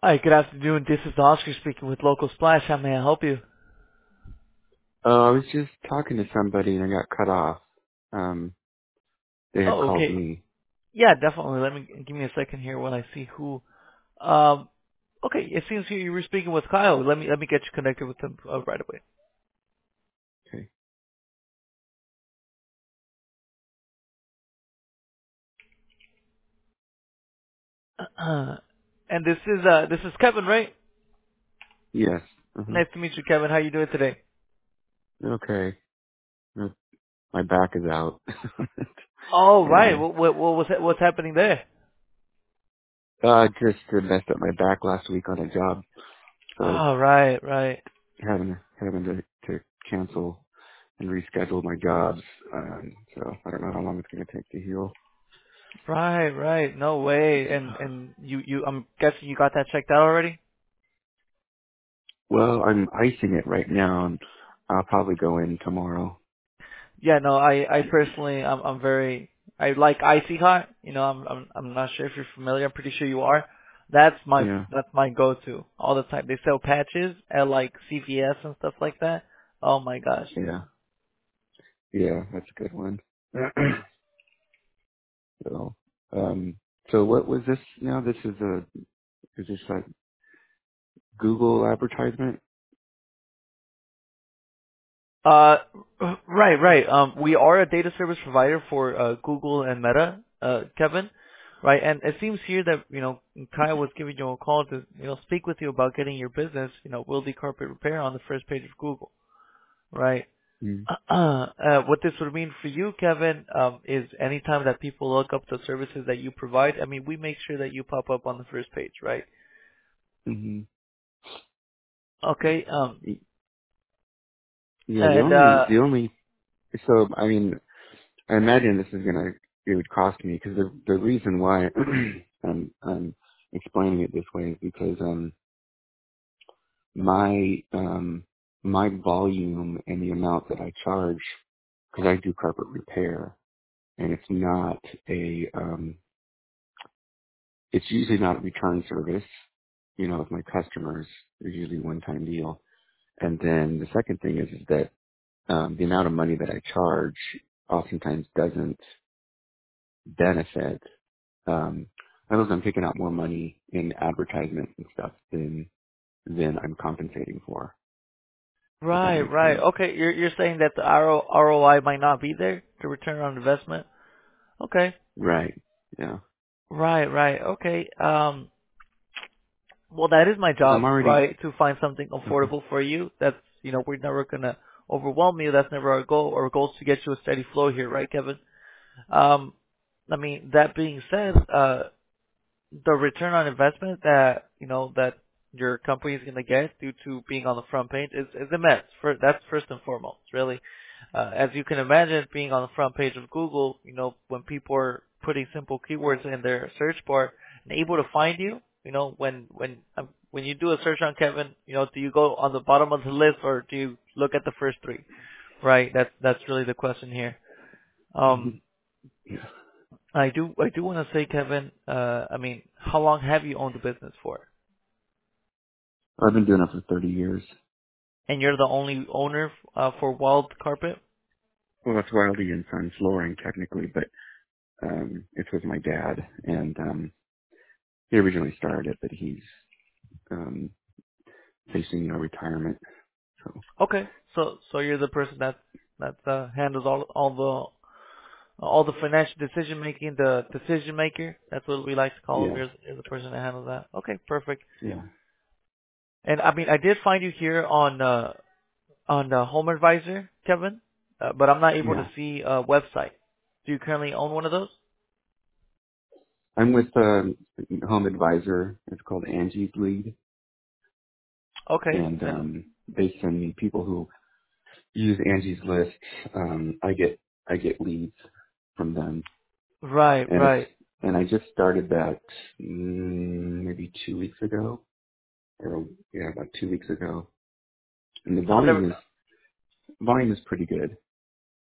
Hi, good afternoon. This is Oscar speaking with Local Splash. How may I help you? I was just talking to somebody and I got cut off. Um, they had Oh, called okay. me. Yeah, definitely. Give me a second here when I see who. Um, okay. It seems you were speaking with Kyle. Let me get you connected with him right away. Okay. And this is Kevin, right? Yes. Nice to meet you, Kevin. How you doing today? Okay. My back is out. Oh, right. and What's happening there? just messed up my back last week on a job, so Oh, right, right, having to cancel and reschedule my jobs. So I don't know how long it's going to take to heal. right. No way. And you I'm guessing you got that checked out already? Well, I'm icing it right now, and I'll probably go in tomorrow. Yeah, no, I personally, I'm very, I like icy hot. You know, I'm not sure if you're familiar. I'm pretty sure you are. Yeah. That's my go-to all the time. They sell patches at like CVS and stuff like that. Oh my gosh. Yeah. Yeah. That's a good one. So, so what was this now? Is this like Google advertisement? Uh, right. We are a data service provider for Google and Meta, Kevin. Right, and it seems here that Kyle was giving you a call to speak with you about getting your business, Wildy Carpet Repair on the first page of Google. Right. Mm. What this would mean for you, Kevin, is anytime that people look up the services that you provide, I mean, we make sure that you pop up on the first page, right? Mm-hmm. Okay. Yeah, And so, I mean, I imagine it would cost me because the reason why I'm explaining it this way is because, my, my volume and the amount that I charge, because I do carpet repair and it's not it's usually not a return service, with my customers. There's usually one-time deal. And then the second thing is that the amount of money that I charge oftentimes doesn't benefit. I know I'm picking out more money in advertisement and stuff than I'm compensating for, if that makes right. sense. Okay, you're saying that the ROI might not be there, the return on investment. Okay. Right. Yeah. Right. Okay. Well, that is my Because I'm job, already. right? To find something Okay. affordable for you. That's we're never gonna overwhelm you. That's never our goal. Our goal is to get you a steady flow here, right, Kevin? Um, I mean, that being said, the return on investment that that your company is going to get due to being on the front page is immense. That's first and foremost, really. As you can imagine, being on the front page of Google, when people are putting simple keywords in their search bar and able to find you, when you do a search on Kevin, do you go on the bottom of the list or do you look at the first three? Right. That's really the question here. Hmm. Um, Yeah. I do want to say, Kevin, I mean, how long have you owned the business for? I've been doing it for 30 years. And you're the only owner for Wild Carpet? Well, that's Wildy and Son Flooring technically, but it's with my dad, and he originally started it, but he's um, facing retirement. So Okay, so you're the person that handles all the financial decision making, the decision maker. That's what we like to call him. yeah, You're the person that handles that. Okay, perfect. yeah, And I mean, I did find you here on Home Advisor, Kevin, but I'm not able to yeah. see a website. Do you currently own one of those? I'm with Home Advisor. It's called Angie's Lead, Okay, and and they send me people who use Angie's List. I get leads from them, and right. I just started that maybe 2 weeks ago, or yeah, about 2 weeks ago, and the I've never. volume is pretty good.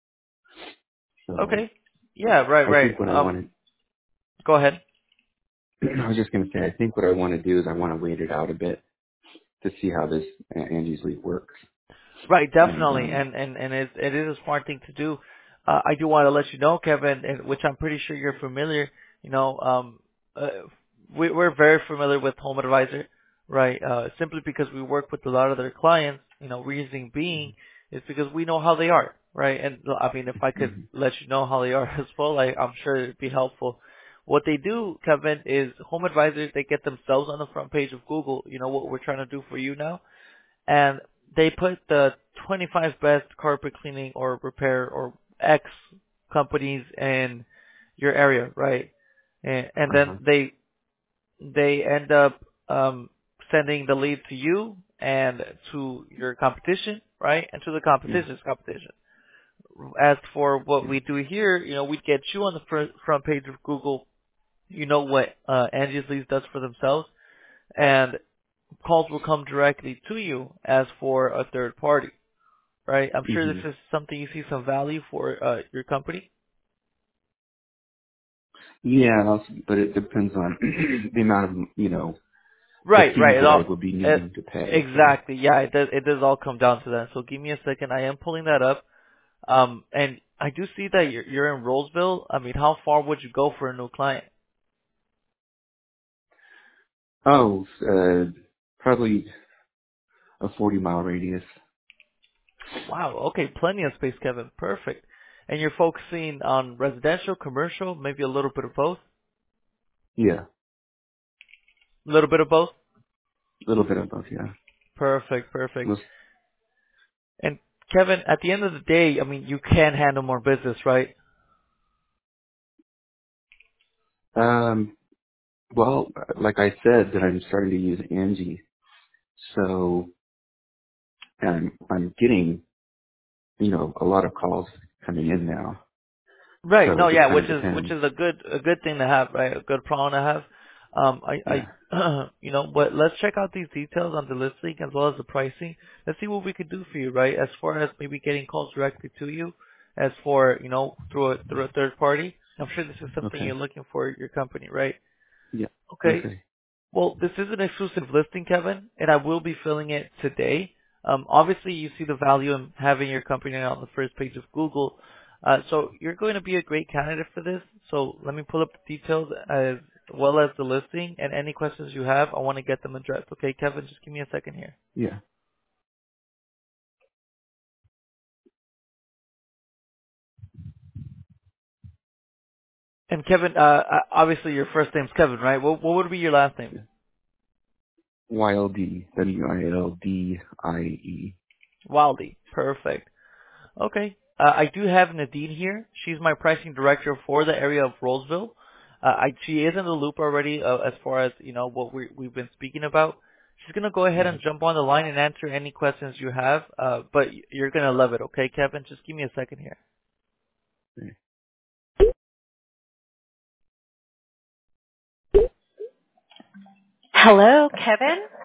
So Okay, yeah, right. I think what I wanted Go ahead. I was just going to say, I think what I want to do is I want to wait it out a bit to see how this Angie's Leap works. Right, And definitely, and it is a smart thing to do. I do want to let you know, Kevin, and which I'm pretty sure you're familiar. You know, uh, we're very familiar with Home Advisor, right? Simply because we work with a lot of their clients. You know, reasoning being is because we know how they are, right? And I mean, if I could mhm, let you know how they are as well, I'm sure it'd be helpful. What they do, Kevin, is Home Advisors. They get themselves on the front page of Google. You know what we're trying to do for you now, and they put the 25 best carpet cleaning or repair or X companies in your area, right? And uh-huh, then they end up sending the lead to you and to your competition, right? And to the yeah, competition's competition. As for what yeah, we do here, you know, we get you on the front page of Google. You know what Angie's Leads does for themselves, and calls will come directly to you as for a third party, right? I'm sure hmm this is something you see some value for your company. yeah. And also, but it depends on the amount of the Right, fees right. that I would be It, needing to pay. So exactly. Yeah, it does all come down to that. So give me a second. I am pulling that up. And I do see that you're in Roseville. I mean, how far would you go for a new client? probably a 40-mile radius. Wow. Okay, plenty of space, Kevin. Perfect. And you're focusing on residential, commercial, maybe a little bit of both. Yeah, A little bit of both. a little bit of both. Yeah. Perfect, perfect. Most, And Kevin, at the end of the day, I mean, you can handle more business, right? um, well, like I said, that I'm starting to use Angie, so I'm getting a lot of calls coming in now. Right. So No, it just yeah, kind of which depends. is a good thing to have, right? A good problem to have. Yeah. You know, but let's check out these details on the listing as well as the pricing. Let's see what we could do for you, right? As far as maybe getting calls directly to you, as for through a third party. I'm sure this is something you're Okay. looking for your company, right? Yeah. Okay. Okay. Well, this is an exclusive listing, Kevin, and I will be filling it today. Obviously, you see the value in having your company on the first page of Google. So you're going to be a great candidate for this. So let me pull up the details as well as the listing, and any questions you have, I want to get them addressed. Okay, Kevin, just give me a second here. Yeah. And Kevin, obviously your first name's Kevin, right? What would be your last name? Yeah. YLD. WILDIE. Wildy. Perfect. Okay. I do have Nadine here. She's my pricing director for the area of Roseville. She is in the loop already as far as what we've been speaking about. She's gonna go ahead and Mhm. jump on the line and answer any questions you have. But you're gonna love it, okay, Kevin? Just give me a second here. Okay. Hello, Kevin.